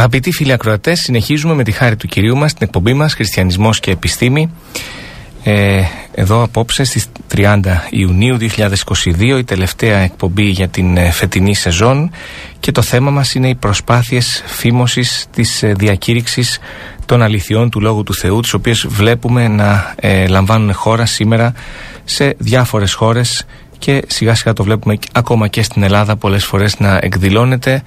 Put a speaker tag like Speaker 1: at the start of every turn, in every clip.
Speaker 1: Αγαπητοί φίλοι ακροατές, συνεχίζουμε με τη χάρη του Κυρίου μας την εκπομπή μας Χριστιανισμός και Επιστήμη. Εδώ απόψε στις 30 Ιουνίου 2022, η τελευταία εκπομπή για την φετινή σεζόν, και το θέμα μας είναι οι προσπάθειες φήμωσης της διακήρυξης των αληθιών του Λόγου του Θεού, τις οποίες βλέπουμε να λαμβάνουν χώρα σήμερα σε διάφορες χώρες και σιγά σιγά το βλέπουμε ακόμα και στην Ελλάδα πολλές φορές να εκδηλώνεται.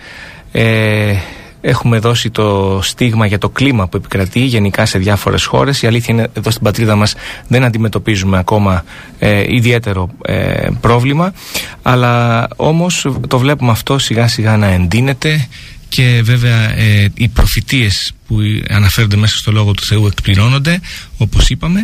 Speaker 1: Έχουμε δώσει το στίγμα για το κλίμα που επικρατεί γενικά σε διάφορες χώρες. Η αλήθεια είναι εδώ στην πατρίδα μας δεν αντιμετωπίζουμε ακόμα ιδιαίτερο πρόβλημα, αλλά όμως το βλέπουμε αυτό σιγά σιγά να εντείνεται, και βέβαια οι προφητείες που αναφέρονται μέσα στο Λόγο του Θεού εκπληρώνονται, όπως είπαμε.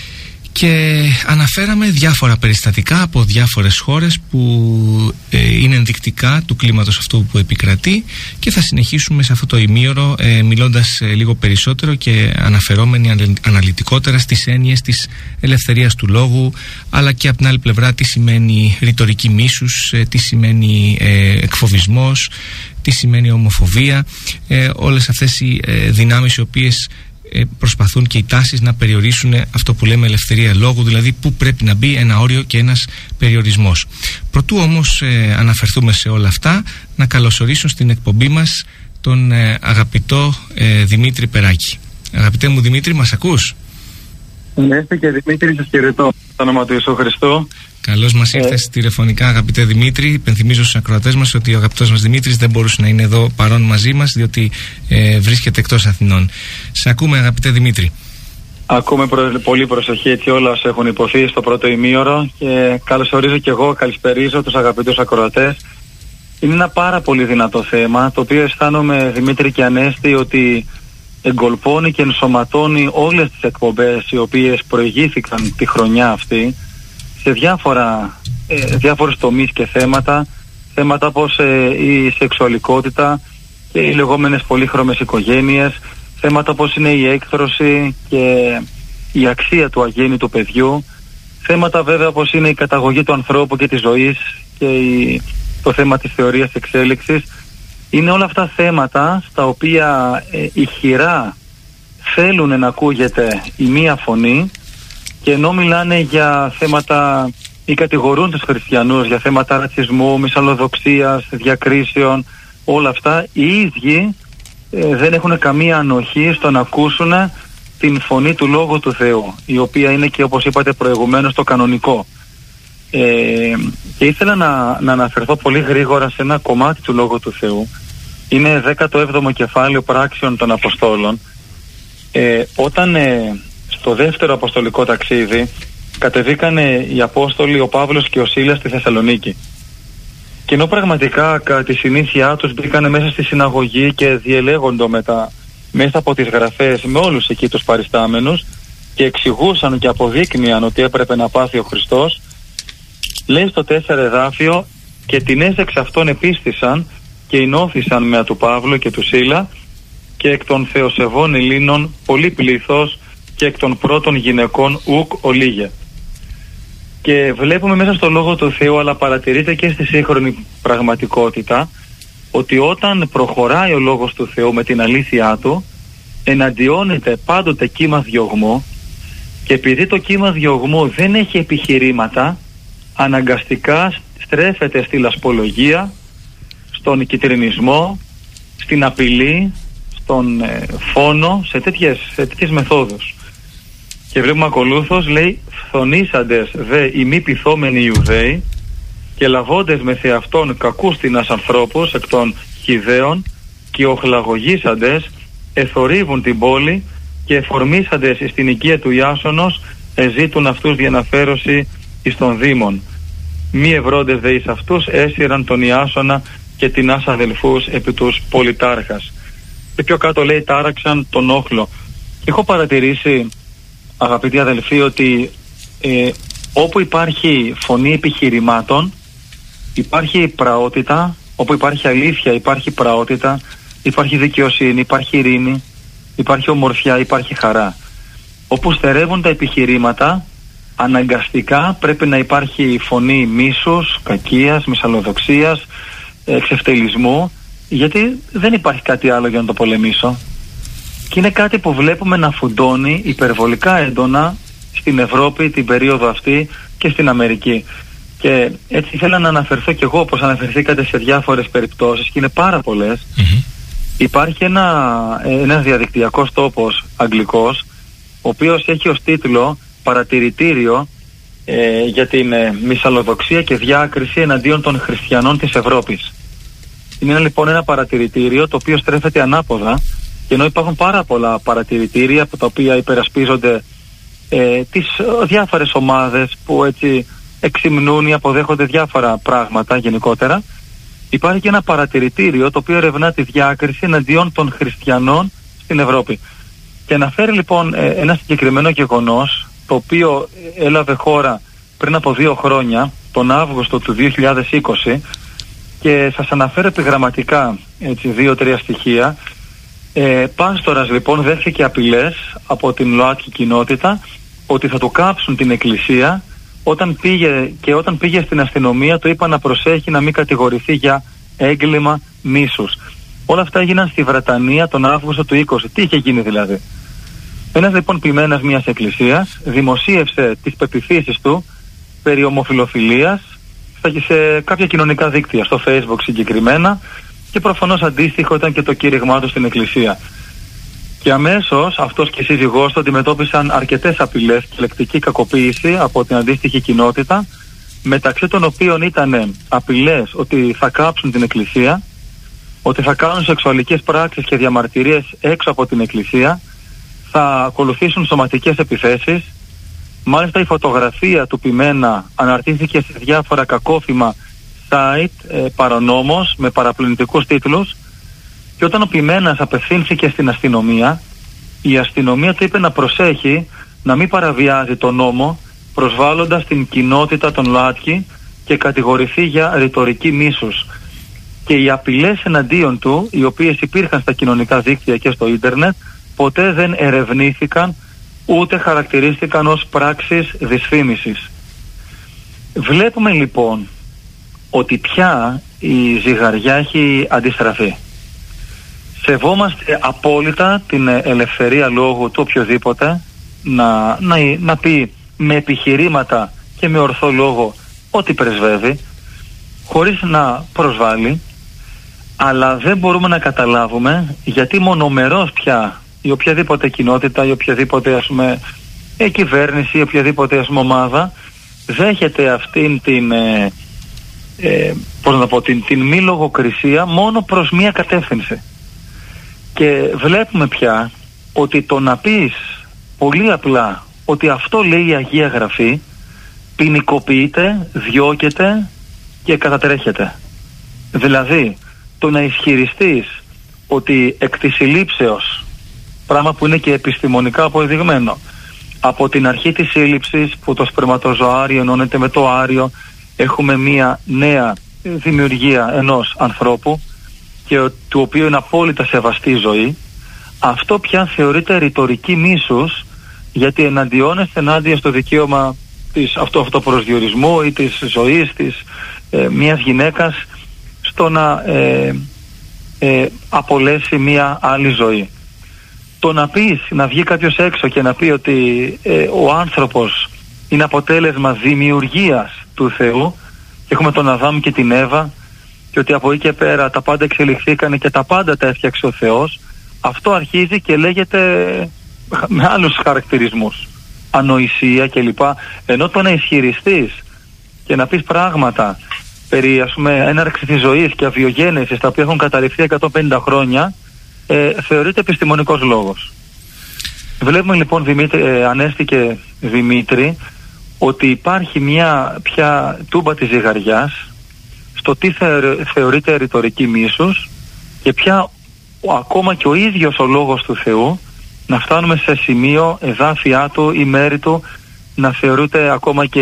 Speaker 1: Και αναφέραμε διάφορα περιστατικά από διάφορες χώρες που είναι ενδεικτικά του κλίματος αυτού που επικρατεί, και θα συνεχίσουμε σε αυτό το ημίωρο μιλώντας λίγο περισσότερο και αναφερόμενοι αναλυτικότερα στις έννοιες της ελευθερίας του λόγου, αλλά και από την άλλη πλευρά τι σημαίνει ρητορική μίσους, τι σημαίνει εκφοβισμός, τι σημαίνει ομοφοβία, όλες αυτές οι δυνάμεις οι οποίες προσπαθούν, και οι τάσεις να περιορίσουν αυτό που λέμε ελευθερία λόγου, δηλαδή που πρέπει να μπει ένα όριο και ένας περιορισμός. Προτού όμως αναφερθούμε σε όλα αυτά, να καλωσορίσω στην εκπομπή μας τον αγαπητό Δημήτρη Περάκη. Αγαπητέ μου Δημήτρη, μας ακούς?
Speaker 2: Ναι, και Δημήτρη, σας χαιρετώ στο όνομα του Ιησού Χριστού.
Speaker 1: Καλώς μας ήρθες τηλεφωνικά, αγαπητέ Δημήτρη. Υπενθυμίζω στους ακροατές μας ότι ο αγαπητός μας Δημήτρης δεν μπορούσε να είναι εδώ παρόν μαζί μας, διότι βρίσκεται εκτός Αθηνών. Σε ακούμε, αγαπητέ Δημήτρη.
Speaker 2: Ακούμε πολύ προσοχή έτσι όλα όσα έχουν υποθεί στο πρώτο ημίωρο, και καλωσορίζω και εγώ, καλησπερίζω τους αγαπητούς ακροατές. Είναι ένα πάρα πολύ δυνατό θέμα, το οποίο αισθάνομαι, Δημήτρη και Ανέστη, ότι εγκολπώνει και ενσωματώνει όλες τις εκπομπές οι οποίες προηγήθηκαν τη χρονιά αυτή σε διάφορους τομείς και θέματα όπως η σεξουαλικότητα και οι λεγόμενες πολύχρωμες οικογένειες, θέματα όπως είναι η έκθρωση και η αξία του αγέννητου παιδιού, θέματα βέβαια όπως είναι η καταγωγή του ανθρώπου και της ζωής και το θέμα της θεωρίας εξέλιξης. Είναι όλα αυτά θέματα στα οποία ηχηρά θέλουν να ακούγεται η μία φωνή, και ενώ μιλάνε για θέματα ή κατηγορούν τους χριστιανούς για θέματα ρατσισμού, μυσαλλοδοξίας, διακρίσεων, όλα αυτά, οι ίδιοι δεν έχουν καμία ανοχή στο να ακούσουν την φωνή του Λόγου του Θεού, η οποία είναι και, όπως είπατε προηγουμένως, το κανονικό. Και ήθελα να αναφερθώ πολύ γρήγορα σε ένα κομμάτι του Λόγου του Θεού. Είναι 17ο κεφάλαιο Πράξεων των Αποστόλων. Όταν στο δεύτερο αποστολικό ταξίδι κατεβήκανε οι Απόστολοι, ο Παύλος και ο Σίλας, στη Θεσσαλονίκη. Και ενώ πραγματικά κατά τη συνήθειά τους μπήκανε μέσα στη συναγωγή και διελέγοντο μέσα από τις γραφές με όλους εκεί τους παριστάμενους και εξηγούσαν και αποδείκνυαν ότι έπρεπε να πάθει ο Χριστός, λέει στο 4 εδάφιο, και την εξ αυτών επίστησαν και ενώθησαν με του Παύλου και του Σίλα, και εκ των θεοσεβών Ελλήνων πολύ πλήθος, και εκ των πρώτων γυναικών ουκ ολίγε. Και βλέπουμε μέσα στο Λόγο του Θεού, αλλά παρατηρείται και στη σύγχρονη πραγματικότητα, ότι όταν προχωράει ο Λόγος του Θεού με την αλήθειά του, εναντιώνεται πάντοτε κύμα διωγμού, και επειδή το κύμα διωγμού δεν έχει επιχειρήματα, αναγκαστικά στρέφεται στη λασπολογία, στον κιτρινισμό, στην απειλή, στον φόνο, σε τέτοιες μεθόδους. Και βλέπουμε ακολούθως, λέει, φθονήσαντες δε οι μη πειθόμενοι Ιουδαίοι, και λαβώντες με θεαυτόν κακούστινας ανθρώπους εκ των Χιδαίων, και οχλαγωγήσαντες εθορύβουν την πόλη, και εφορμήσαντες εις την οικία του Ιάσονος εζήτουν αυτούς διαναφέρωση εις των Δήμων. Μη ευρώντες δε εις αυτούς έσυραν τον Ιάσονα και την άσα αδελφούς επί τους πολιτάρχας. Και πιο κάτω λέει τάραξαν τον όχλο. Έχω παρατηρήσει, αγαπητοί αδελφοί, ότι όπου υπάρχει φωνή επιχειρημάτων υπάρχει πραότητα, όπου υπάρχει αλήθεια υπάρχει πραότητα, υπάρχει δικαιοσύνη, υπάρχει ειρήνη, υπάρχει ομορφιά, υπάρχει χαρά. Όπου στερεύουν τα επιχειρήματα, αναγκαστικά πρέπει να υπάρχει φωνή μίσους, κακίας, μυσαλλοδοξίας, εξευτελισμού, γιατί δεν υπάρχει κάτι άλλο για να το πολεμήσω. Και είναι κάτι που βλέπουμε να φουντώνει υπερβολικά έντονα στην Ευρώπη την περίοδο αυτή και στην Αμερική. Και έτσι ήθελα να αναφερθώ κι εγώ, όπως αναφερθήκατε, σε διάφορες περιπτώσεις, και είναι πάρα πολλές. Υπάρχει ένας διαδικτυακός τόπος αγγλικός, ο οποίος έχει ως τίτλο «Παρατηρητήριο για την μυσαλλοδοξία και διάκριση εναντίον των χριστιανών της Ευρώπης». Είναι λοιπόν ένα παρατηρητήριο το οποίο στρέφεται ανάποδα, και ενώ υπάρχουν πάρα πολλά παρατηρητήρια από τα οποία υπερασπίζονται τις διάφορες ομάδες που έτσι εξυμνούν ή αποδέχονται διάφορα πράγματα γενικότερα, υπάρχει και ένα παρατηρητήριο το οποίο ερευνά τη διάκριση εναντίον των χριστιανών στην Ευρώπη. Και αναφέρει λοιπόν ένα συγκεκριμένο γεγονός, το οποίο έλαβε χώρα πριν από 2 χρόνια, τον Αύγουστο του 2020, και σας αναφέρω επιγραμματικά 2-3 στοιχεία. Πάστορας λοιπόν δέχθηκε απειλές από την ΛΟΑΤΚΙ κοινότητα ότι θα του κάψουν την εκκλησία. Όταν πήγε στην αστυνομία, του είπαν να προσέχει να μην κατηγορηθεί για έγκλημα μίσους. Όλα αυτά έγιναν στη Βρετανία τον Αύγουστο του 20. Τι είχε γίνει δηλαδή? Ένας λοιπόν ποιμένας μιας εκκλησίας δημοσίευσε τις πεποιθήσεις του περί ομοφυλοφιλίας σε κάποια κοινωνικά δίκτυα, στο Facebook συγκεκριμένα, και προφανώς αντίστοιχο ήταν και το κήρυγμά του στην εκκλησία. Και αμέσως αυτός και η σύζυγός του αντιμετώπισαν αρκετές απειλές και λεκτική κακοποίηση από την αντίστοιχη κοινότητα, μεταξύ των οποίων ήταν απειλές ότι θα κάψουν την εκκλησία, ότι θα κάνουν σεξουαλικές πράξεις και διαμαρτυρίες έξω από την εκκλησία, θα ακολουθήσουν σωματικές επιθέσεις. Μάλιστα η φωτογραφία του ποιμένα αναρτήθηκε σε διάφορα κακόφημα site παρανόμως με παραπλανητικούς τίτλους, και όταν ο ποιμένας απευθύνθηκε στην αστυνομία, η αστυνομία του είπε να προσέχει να μην παραβιάζει τον νόμο, προσβάλλοντας την κοινότητα των ΛΟΑΤΚΙ και κατηγορηθεί για ρητορική μίσους. Και οι απειλές εναντίον του, οι οποίες υπήρχαν στα κοινωνικά δίκτυα και στο ίντερνετ, ποτέ δεν ερευνήθηκαν ούτε χαρακτηρίστηκαν ως πράξεις δυσφήμισης. Βλέπουμε λοιπόν ότι πια η ζυγαριά έχει αντιστραφεί. Σεβόμαστε απόλυτα την ελευθερία λόγου του οποιοδήποτε να πει με επιχειρήματα και με ορθό λόγο ό,τι πρεσβεύει, χωρίς να προσβάλλει, αλλά δεν μπορούμε να καταλάβουμε γιατί μονομερώς πια η οποιαδήποτε κοινότητα ή οποιαδήποτε κυβέρνηση ή οποιαδήποτε ομάδα δέχεται αυτήν την μη λογοκρισία μόνο προς μία κατεύθυνση. Και βλέπουμε πια ότι το να πεις πολύ απλά ότι αυτό λέει η Αγία Γραφή ποινικοποιείται, διώκεται και κατατρέχεται. Δηλαδή το να ισχυριστείς ότι εκ της συλλήψεως, πράγμα που είναι και επιστημονικά αποδειγμένο, από την αρχή της σύλληψης που το σπερματοζωάριο ενώνεται με το άριο, έχουμε μία νέα δημιουργία ενός ανθρώπου και του οποίου είναι απόλυτα σεβαστή ζωή, αυτό πια θεωρείται ρητορική μίσους, γιατί εναντιώνεστε ενάντια στο δικαίωμα της αυτοπροσδιορισμού ή της ζωής της μιας γυναίκας στο να απολέσει μια άλλη ζωή. Το να βγει κάποιος έξω και να πει ότι ο άνθρωπος είναι αποτέλεσμα δημιουργίας του Θεού, και έχουμε τον Αδάμ και την Εύα, και ότι από εκεί και πέρα τα πάντα εξελιχθήκανε και τα πάντα τα έφτιαξε ο Θεός, αυτό αρχίζει και λέγεται με άλλους χαρακτηρισμούς, ανοησία κλπ. Ενώ το να ισχυριστείς και να πεις πράγματα περί έναρξη της ζωής και αβιογένεσης, τα οποία έχουν καταρριφθεί 150 χρόνια, θεωρείται επιστημονικός λόγος. Βλέπουμε λοιπόν, Ανέστη και Δημήτρη, ότι υπάρχει μια πια τούμπα της ζυγαριάς στο τι θεωρείται ρητορική μίσους, και πια ακόμα και ο ίδιος ο λόγος του Θεού, να φτάνουμε σε σημείο εδάφια του ή μέρη του να θεωρείται ακόμα και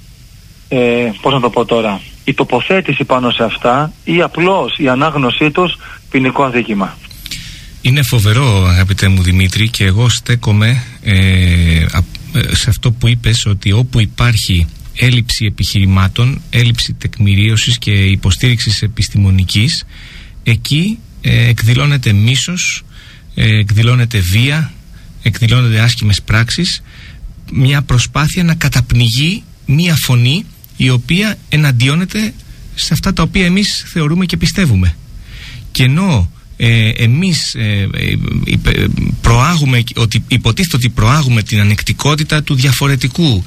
Speaker 2: η τοποθέτηση πάνω σε αυτά ή απλώς η ανάγνωσή τους ποινικό αδίκημα.
Speaker 1: Είναι φοβερό, αγαπητέ μου Δημήτρη, και εγώ στέκομαι σε αυτό που είπες, ότι όπου υπάρχει έλλειψη επιχειρημάτων, έλλειψη τεκμηρίωσης και υποστήριξης επιστημονικής, εκεί εκδηλώνεται μίσος, εκδηλώνεται βία, εκδηλώνονται άσχημες πράξεις, μια προσπάθεια να καταπνιγεί μια φωνή η οποία εναντιώνεται σε αυτά τα οποία εμείς θεωρούμε και πιστεύουμε. Και ενώ εμείς προάγουμε, υποτίθεται ότι προάγουμε την ανεκτικότητα του διαφορετικού,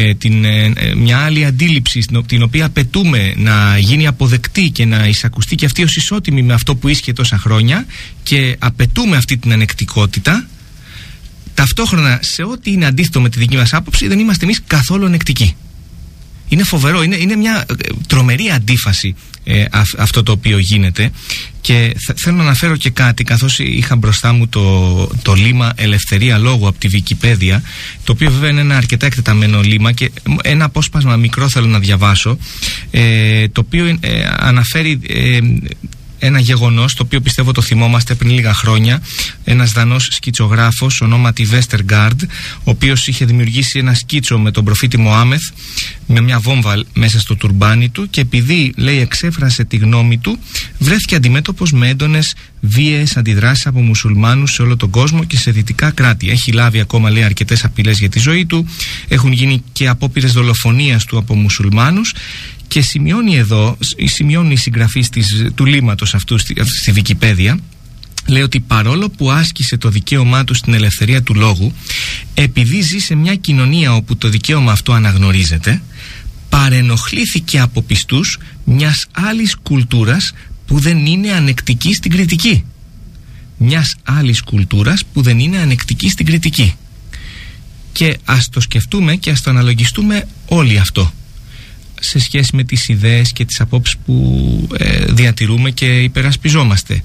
Speaker 1: μια άλλη αντίληψη την οποία απαιτούμε να γίνει αποδεκτή και να εισακουστεί και αυτή ως ισότιμη με αυτό που ίσχυε τόσα χρόνια, και απαιτούμε αυτή την ανεκτικότητα, ταυτόχρονα σε ό,τι είναι αντίθετο με τη δική μας άποψη δεν είμαστε εμείς καθόλου ανεκτικοί. Είναι φοβερό, είναι μια τρομερή αντίφαση αυτό το οποίο γίνεται. Και θέλω να αναφέρω και κάτι, καθώς είχα μπροστά μου το λίμα Ελευθερία Λόγου από τη Wikipedia, το οποίο βέβαια είναι ένα αρκετά εκτεταμένο λίμα, και ένα απόσπασμα μικρό θέλω να διαβάσω, το οποίο αναφέρει ένα γεγονός το οποίο πιστεύω το θυμόμαστε πριν λίγα χρόνια. Ένας Δανός σκητσογράφος ονόματι Westergaard, ο οποίος είχε δημιουργήσει ένα σκίτσο με τον προφήτη Μωάμεθ με μια βόμβα μέσα στο τουρμπάνι του, και επειδή, λέει, εξέφρασε τη γνώμη του, βρέθηκε αντιμέτωπος με έντονες βίαιες αντιδράσεις από μουσουλμάνους σε όλο τον κόσμο και σε δυτικά κράτη. Έχει λάβει ακόμα, λέει, αρκετές απειλές για τη ζωή του, έχουν γίνει και απόπειρες δολοφονίας του από μουσουλμάνους. Και σημειώνει οι συγγραφείς του λίματος αυτού στη Wikipedia, λέει ότι παρόλο που άσκησε το δικαίωμά του στην ελευθερία του λόγου, επειδή ζει σε μια κοινωνία όπου το δικαίωμα αυτό αναγνωρίζεται, παρενοχλήθηκε από πιστούς μιας άλλης κουλτούρας που δεν είναι ανεκτική στην κριτική. Μιας άλλης κουλτούρας που δεν είναι ανεκτική στην κριτική. Και ας το σκεφτούμε και ας το αναλογιστούμε όλοι αυτό, σε σχέση με τις ιδέες και τις απόψεις που διατηρούμε και υπερασπιζόμαστε.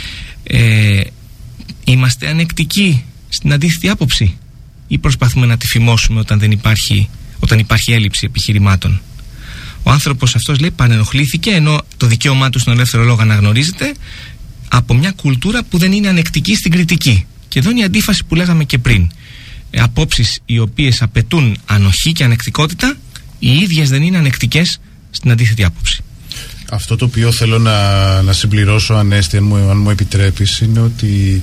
Speaker 1: Είμαστε ανεκτικοί στην αντίθετη άποψη, ή προσπαθούμε να τη φημώσουμε όταν υπάρχει έλλειψη επιχειρημάτων? Ο άνθρωπος αυτός, λέει, παρενοχλήθηκε, ενώ το δικαίωμά του στον ελεύθερο λόγο αναγνωρίζεται, από μια κουλτούρα που δεν είναι ανεκτική στην κριτική. Και εδώ είναι η αντίφαση που λέγαμε και πριν. Απόψεις οι οποίες απαιτούν ανοχή και ανεκτικότητα, οι ίδιες δεν είναι ανεκτικές στην αντίθετη άποψη.
Speaker 3: Αυτό το οποίο θέλω να συμπληρώσω, Ανέστη, αν μου επιτρέπεις, είναι ότι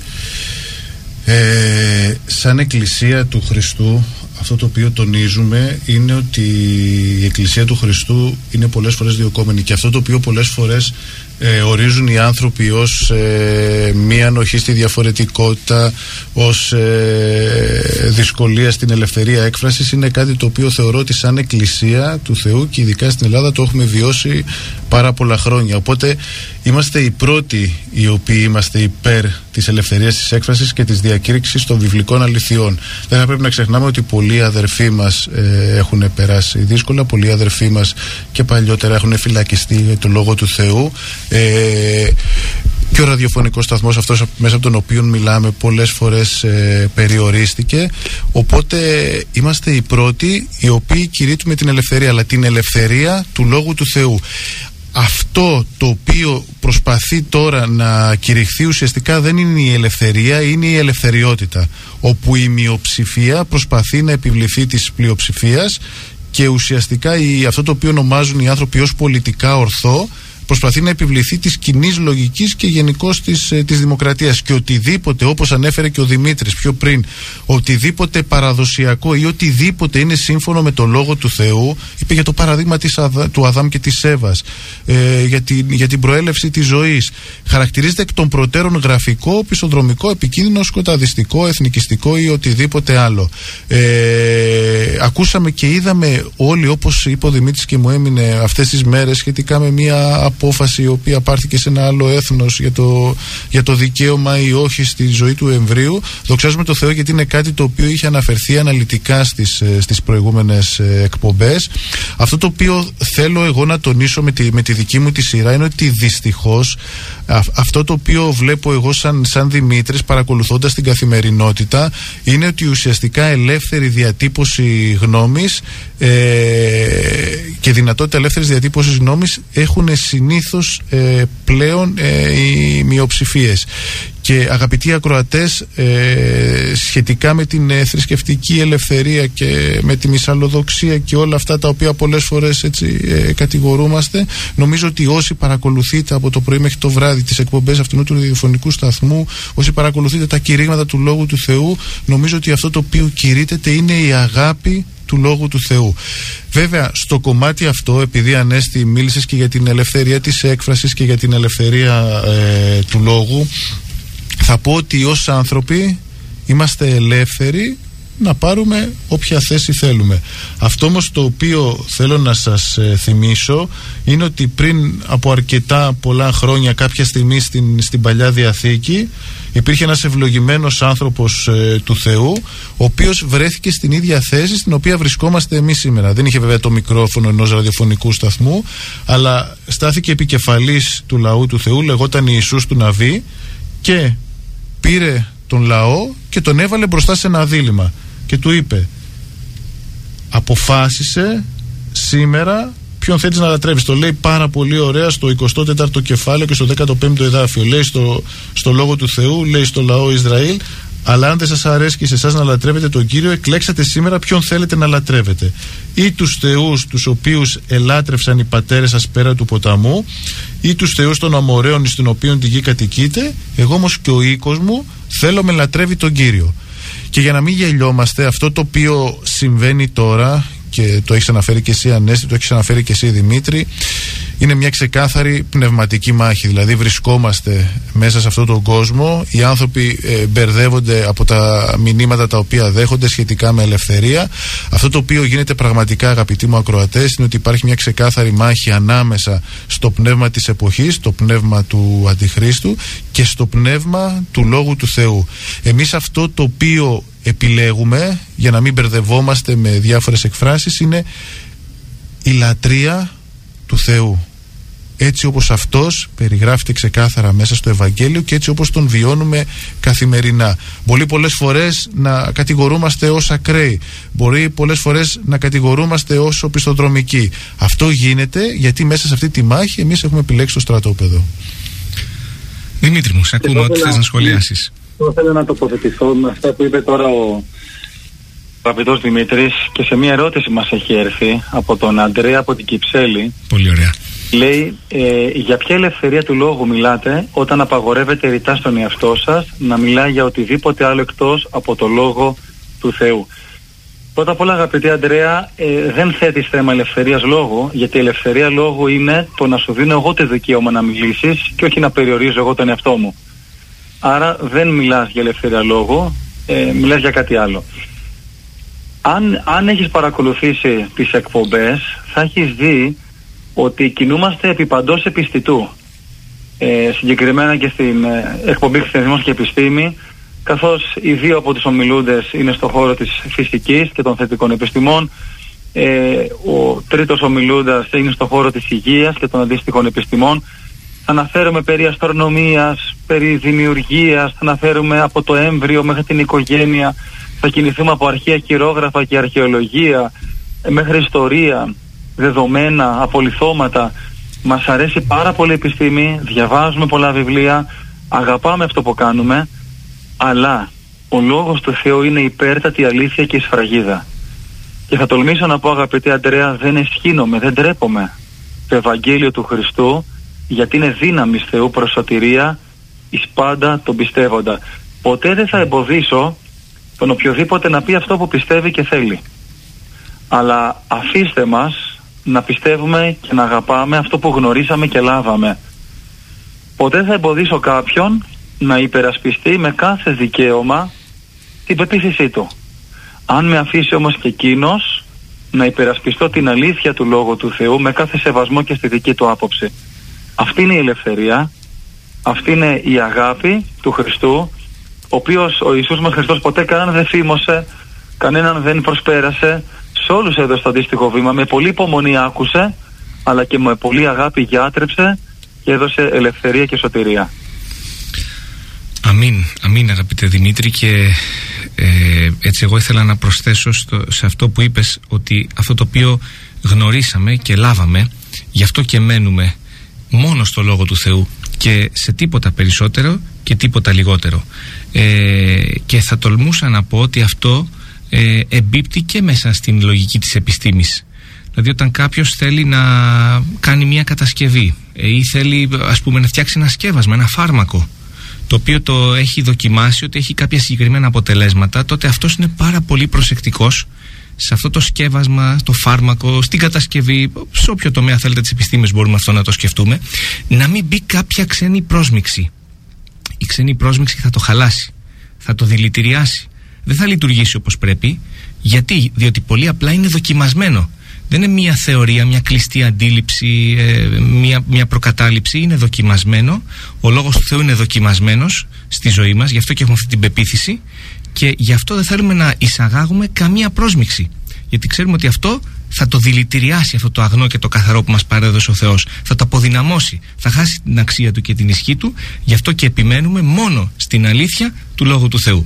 Speaker 3: σαν Εκκλησία του Χριστού, αυτό το οποίο τονίζουμε είναι ότι η Εκκλησία του Χριστού είναι πολλές φορές διωκόμενη, και αυτό το οποίο πολλές φορές ορίζουν οι άνθρωποι ως μία ανοχή στη διαφορετικότητα, ως δυσκολία στην ελευθερία έκφρασης, είναι κάτι το οποίο θεωρώ ότι σαν Εκκλησία του Θεού, και ειδικά στην Ελλάδα, το έχουμε βιώσει πάρα πολλά χρόνια. Οπότε είμαστε οι πρώτοι οι οποίοι είμαστε υπέρ της ελευθερίας της έκφρασης και της διακήρυξης των βιβλικών αληθιών. Δεν θα πρέπει να ξεχνάμε ότι πολλοί αδερφοί μας έχουν περάσει δύσκολα, πολλοί αδερφοί μας και παλιότερα έχουν φυλακιστεί για το Λόγο του Θεού. Και ο ραδιοφωνικός σταθμός αυτός μέσα από τον οποίο μιλάμε πολλές φορές περιορίστηκε. Οπότε είμαστε οι πρώτοι οι οποίοι κηρύττουμε την ελευθερία, αλλά την ελευθερία του Λόγου του Θεού. Αυτό το οποίο προσπαθεί τώρα να κηρυχθεί ουσιαστικά δεν είναι η ελευθερία, είναι η ελευθεριότητα, όπου η μειοψηφία προσπαθεί να επιβληθεί της πλειοψηφίας, και ουσιαστικά αυτό το οποίο ονομάζουν οι άνθρωποι ως πολιτικά ορθό προσπαθεί να επιβληθεί της κοινής λογικής και γενικώς της δημοκρατίας, και οτιδήποτε, όπως ανέφερε και ο Δημήτρης πιο πριν, οτιδήποτε παραδοσιακό ή οτιδήποτε είναι σύμφωνο με το Λόγο του Θεού, είπε για το παραδείγμα του Αδάμ και της Εύας, για την προέλευση της ζωής, χαρακτηρίζεται εκ των προτέρων γραφικό, πισωδρομικό, επικίνδυνο, σκοταδιστικό, εθνικιστικό ή οτιδήποτε άλλο. Ακούσαμε και είδαμε όλοι, όπως είπε ο Δημήτρης και μου έμεινε αυτές τις μέρες, σχετικά με μια απόφαση η οποία πάρθηκε σε ένα άλλο έθνος για το δικαίωμα ή όχι στη ζωή του εμβρίου. Δοξάζουμε το Θεό, γιατί είναι κάτι το οποίο είχε αναφερθεί αναλυτικά στις προηγούμενες εκπομπές. Αυτό το οποίο θέλω εγώ να τονίσω με τη δική μου τη σειρά είναι ότι δυστυχώς αυτό το οποίο βλέπω εγώ σαν Δημήτρης, παρακολουθώντας την καθημερινότητα, είναι ότι ουσιαστικά ελεύθερη διατύπωση γνώμης και δυνατότητα ελεύθερης διατύπωσης γνώμης έχουν συνήθως πλέον οι μειοψηφίες. Και αγαπητοί ακροατές, σχετικά με την θρησκευτική ελευθερία και με τη μυσαλλοδοξία και όλα αυτά τα οποία πολλές φορές έτσι κατηγορούμαστε, νομίζω ότι όσοι παρακολουθείτε από το πρωί μέχρι το βράδυ τις εκπομπές αυτού του ραδιοφωνικού σταθμού, όσοι παρακολουθείτε τα κηρύγματα του Λόγου του Θεού, νομίζω ότι αυτό το οποίο κηρύτεται είναι η αγάπη του Λόγου του Θεού. Βέβαια, στο κομμάτι αυτό, επειδή Ανέστη μίλησες και για την ελευθερία της έκφρασης και για την ελευθερία του λόγου, θα πω ότι ως άνθρωποι είμαστε ελεύθεροι να πάρουμε όποια θέση θέλουμε. Αυτό όμως το οποίο θέλω να σας θυμίσω είναι ότι πριν από αρκετά πολλά χρόνια, κάποια στιγμή στην Παλιά Διαθήκη, υπήρχε ένας ευλογημένος άνθρωπος του Θεού, ο οποίος βρέθηκε στην ίδια θέση στην οποία βρισκόμαστε εμείς σήμερα. Δεν είχε βέβαια το μικρόφωνο ενός ραδιοφωνικού σταθμού, αλλά στάθηκε επικεφαλής του λαού του Θεού, λεγόταν Ιησούς του Ναβί, και πήρε τον λαό και τον έβαλε μπροστά σε ένα δίλημμα και του είπε: αποφάσισε σήμερα ποιον θέλεις να λατρεύεις. Το λέει πάρα πολύ ωραία στο 24ο κεφάλαιο και στο 15ο εδάφιο. Λέει στο Λόγο του Θεού, λέει στο λαό Ισραήλ: αλλά αν δεν σας αρέσει και σε εσάς να λατρεύετε τον Κύριο, εκλέξατε σήμερα ποιον θέλετε να λατρεύετε. Ή τους θεούς τους οποίους ελάτρευσαν οι πατέρες σας πέρα του ποταμού, ή τους θεούς των Αμοραίων εις την οποίον τη γη κατοικείτε. Εγώ όμως και ο οίκος μου θέλω με λατρεύει τον Κύριο. Και για να μην γελιόμαστε, αυτό το οποίο συμβαίνει τώρα, και το έχεις αναφέρει και εσύ Ανέστη, το έχεις αναφέρει και εσύ Δημήτρη, είναι μια ξεκάθαρη πνευματική μάχη. Δηλαδή βρισκόμαστε μέσα σε αυτόν τον κόσμο, οι άνθρωποι μπερδεύονται από τα μηνύματα τα οποία δέχονται σχετικά με ελευθερία. Αυτό το οποίο γίνεται πραγματικά, αγαπητοί μου ακροατές, είναι ότι υπάρχει μια ξεκάθαρη μάχη ανάμεσα στο πνεύμα της εποχής, το πνεύμα του Αντιχρίστου, και στο πνεύμα του Λόγου του Θεού. Εμείς αυτό το οποίο επιλέγουμε, για να μην μπερδευόμαστε με διάφορες εκφράσεις, είναι η λατρεία του Θεού, έτσι όπως αυτός περιγράφεται ξεκάθαρα μέσα στο Ευαγγέλιο και έτσι όπως τον βιώνουμε καθημερινά. Μπορεί πολλές φορές να κατηγορούμαστε ως ακραίοι, μπορεί πολλές φορές να κατηγορούμαστε ως οπισθοδρομικοί. Αυτό γίνεται γιατί μέσα σε αυτή τη μάχη εμείς έχουμε επιλέξει το στρατόπεδο.
Speaker 1: Δημήτρη μου, σε ακούμε ότι θες να σχολιάσεις.
Speaker 2: Εγώ θέλω να τοποθετηθώ με αυτά που είπε τώρα ο αγαπητός Δημήτρης, και σε μια ερώτηση μας έχει έρθει από τον Αντρέα από την Κυψέλη.
Speaker 1: Πολύ ωραία.
Speaker 2: Λέει, για ποια ελευθερία του λόγου μιλάτε όταν απαγορεύετε ρητά στον εαυτό σας να μιλάει για οτιδήποτε άλλο εκτός από το λόγο του Θεού? Πρώτα απ' όλα, αγαπητή Αντρέα, δεν θέτεις θέμα ελευθερίας λόγου, γιατί η ελευθερία λόγου είναι το να σου δίνω εγώ το δικαίωμα να μιλήσεις και όχι να περιορίζω εγώ τον εαυτό μου. Άρα δεν μιλάς για ελευθερία λόγου, μιλάς για κάτι άλλο. Αν έχεις παρακολουθήσει τις εκπομπές, θα έχεις δει ότι κινούμαστε επί παντός επιστητού. Συγκεκριμένα και στην εκπομπή Χριστιανισμός και Επιστήμη, καθώς οι δύο από τους ομιλούντες είναι στο χώρο της φυσικής και των θετικών επιστημών, ο τρίτος ομιλούντας είναι στο χώρο της υγείας και των αντίστοιχων επιστημών. Θα αναφέρουμε περί αστρονομίας, περί δημιουργίας, θα αναφέρουμε από το έμβριο μέχρι την οικογένεια, θα κινηθούμε από αρχαία χειρόγραφα και αρχαιολογία μέχρι ιστορία, δεδομένα, απολιθώματα. Μας αρέσει πάρα πολύ η επιστήμη, διαβάζουμε πολλά βιβλία, αγαπάμε αυτό που κάνουμε, αλλά ο λόγος του Θεού είναι υπέρτατη αλήθεια και η σφραγίδα. Και θα τολμήσω να πω, αγαπητή Αντρέα, δεν αισχύνομαι, δεν τρέπομαι το Ευαγγέλιο του Χριστού, γιατί είναι δύναμης Θεού προς σωτηρία εις πάντα τον πιστεύοντα. Ποτέ δεν θα εμποδίσω τον οποιοδήποτε να πει αυτό που πιστεύει και θέλει. Αλλά αφήστε μας να πιστεύουμε και να αγαπάμε αυτό που γνωρίσαμε και λάβαμε. Ποτέ θα εμποδίσω κάποιον να υπερασπιστεί με κάθε δικαίωμα την πεποίθησή του. Αν με αφήσει όμως και εκείνος να υπερασπιστώ την αλήθεια του Λόγου του Θεού με κάθε σεβασμό και στη δική του άποψη. Αυτή είναι η ελευθερία, αυτή είναι η αγάπη του Χριστού, ο οποίος ο Ιησούς μας Χριστός ποτέ κανέναν δεν φήμωσε, κανέναν δεν προσπέρασε, σε όλους έδωσε το αντίστοιχο βήμα, με πολύ υπομονή άκουσε, αλλά και με πολύ αγάπη γιάτρεψε και έδωσε ελευθερία και σωτηρία.
Speaker 1: Αμήν, αμήν αγαπητέ Δημήτρη, και έτσι εγώ ήθελα να προσθέσω σε αυτό που είπες, ότι αυτό το οποίο γνωρίσαμε και λάβαμε, γι' αυτό και μένουμε μόνο στο Λόγο του Θεού και σε τίποτα περισσότερο και τίποτα λιγότερο. Και θα τολμούσα να πω ότι αυτό εμπίπτει και μέσα στην λογική της επιστήμης. Δηλαδή όταν κάποιος θέλει να κάνει μια κατασκευή ή θέλει ας πούμε να φτιάξει ένα σκεύασμα, ένα φάρμακο, το οποίο το έχει δοκιμάσει ότι έχει κάποια συγκεκριμένα αποτελέσματα, τότε αυτός είναι πάρα πολύ προσεκτικός σε αυτό το σκεύασμα, το φάρμακο, στην κατασκευή, σε όποιο τομέα θέλετε της επιστήμης μπορούμε αυτό να το σκεφτούμε, να μην μπει κάποια ξένη πρόσμιξη. Η ξένη πρόσμιξη θα το χαλάσει, θα το δηλητηριάσει, δεν θα λειτουργήσει όπως πρέπει. Γιατί? Διότι πολύ απλά είναι δοκιμασμένο. Δεν είναι μια θεωρία, μια κλειστή αντίληψη, μια προκατάληψη. Είναι δοκιμασμένο. Ο λόγος του Θεού είναι δοκιμασμένος στη ζωή μας, γι' αυτό και έχουμε αυτή την πεποίθηση και γι' αυτό δεν θέλουμε να εισαγάγουμε καμία πρόσμιξη. Γιατί ξέρουμε ότι αυτό θα το δηλητηριάσει, αυτό το αγνό και το καθαρό που μας παρέδωσε ο Θεός. Θα το αποδυναμώσει, θα χάσει την αξία του και την ισχύ του. Γι' αυτό και επιμένουμε μόνο στην αλήθεια του Λόγου του Θεού.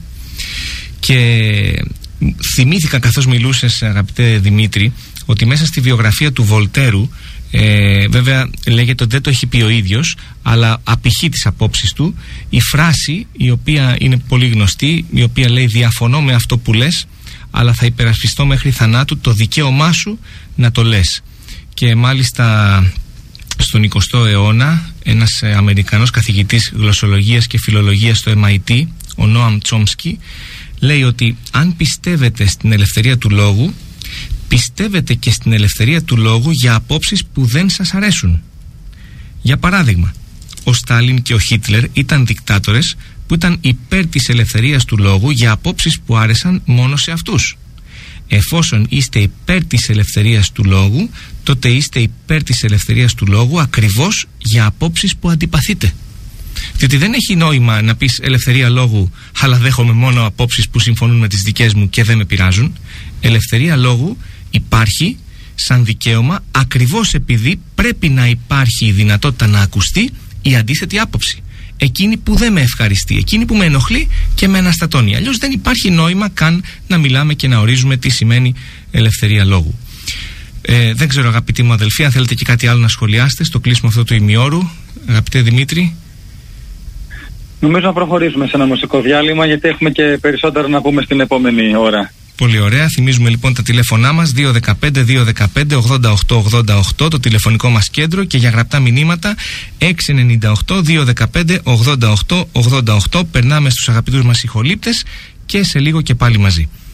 Speaker 1: Και θυμήθηκα καθώς μιλούσες, αγαπητέ Δημήτρη, ότι μέσα στη βιογραφία του Βολτέρου, βέβαια λέγεται ότι δεν το έχει πει ο ίδιος, αλλά απηχεί τις απόψεις του, η φράση η οποία είναι πολύ γνωστή, η οποία λέει «Διαφωνώ με αυτό που λες, αλλά θα υπερασπιστώ μέχρι θανάτου το δικαίωμά σου να το λες». Και μάλιστα στον 20ο αιώνα ένας Αμερικανός καθηγητής γλωσσολογίας και φιλολογίας στο MIT, ο Νόαμ Τσόμσκι, λέει ότι αν πιστεύετε στην ελευθερία του λόγου, πιστεύετε και στην ελευθερία του λόγου για απόψεις που δεν σας αρέσουν. Για παράδειγμα, ο Στάλιν και ο Χίτλερ ήταν δικτάτορες που ήταν υπέρ της ελευθερίας του λόγου για απόψεις που άρεσαν μόνο σε αυτούς. Εφόσον είστε υπέρ της ελευθερίας του λόγου, τότε είστε υπέρ της ελευθερίας του λόγου ακριβώς για απόψεις που αντιπαθείτε. Διότι δεν έχει νόημα να πεις ελευθερία λόγου, αλλά δέχομαι μόνο απόψεις που συμφωνούν με τις δικές μου και δεν με πειράζουν. Ελευθερία λόγου υπάρχει σαν δικαίωμα ακριβώς επειδή πρέπει να υπάρχει η δυνατότητα να ακουστεί η αντίθετη άποψη. Εκείνη που δεν με ευχαριστεί, εκείνη που με ενοχλεί και με αναστατώνει. Αλλιώς δεν υπάρχει νόημα καν να μιλάμε και να ορίζουμε τι σημαίνει ελευθερία λόγου. Δεν ξέρω, αγαπητοί μου αδελφοί, αν θέλετε και κάτι άλλο να σχολιάσετε στο κλείσιμο αυτό του ημιώρου, αγαπητέ Δημήτρη.
Speaker 2: Νομίζω να προχωρήσουμε σε ένα μουσικό διάλειμμα, γιατί έχουμε και περισσότερα να πούμε στην επόμενη ώρα.
Speaker 1: Πολύ ωραία. Θυμίζουμε λοιπόν τα τηλέφωνά μας 215-215-88-88, το τηλεφωνικό μας κέντρο, και για γραπτά μηνύματα 698-215-88-88. Περνάμε στους αγαπητούς μας ηχολήπτες και σε λίγο και πάλι μαζί.